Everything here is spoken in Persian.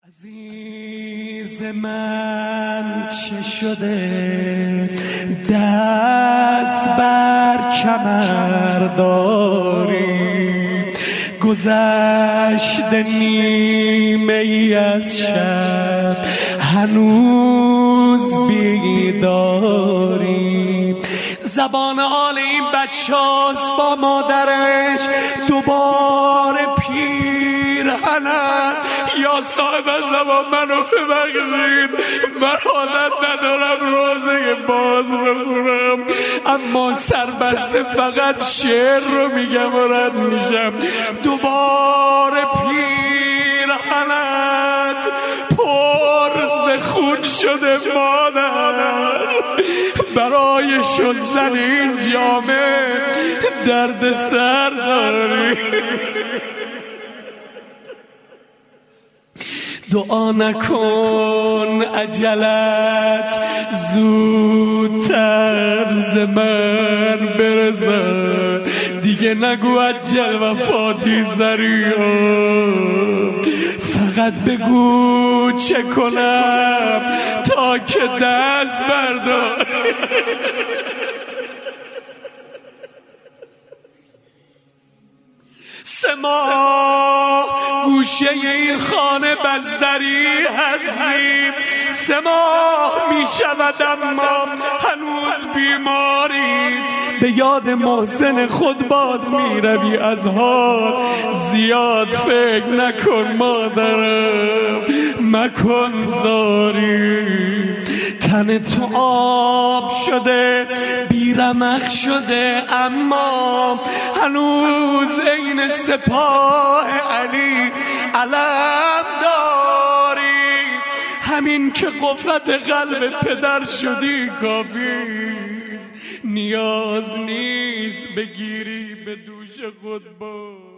عزیز من چه شده دست بر کمر داری، گذشته نیمه ای از شب هنوز بیداری. زبان حال این بچه‌هاست با مادرش دوباره پیرهنت. یا صاحب زبان منو ببخشید، من عادت ندارم روزه باز بخونم، اما سربسته فقط شعر رو میگم و رد میشم. دوباره پیرهنت پر ز خون شده مادر، برای شستن این جامه درد سر داری. دعا نکن عجلت زودتر ز من برسد، دیگه نگو عجل وفاتی زریام، فقط بگو چه کنم تا که دست بردار. سه ماه گوشه این خانه بستری هستیم، 3 ماه می شود اما هنوز بیماری. به یاد محسن خود باز می روی، از حال زیاد فکر نکن مادرم، مکن زاری. تن تو آب شده بیرمق شده، اما هنوز عین سپاه علی علم داری. همین که قوت قلب پدر شدی کافیست، نیاز نیست بگیری به دوش خود.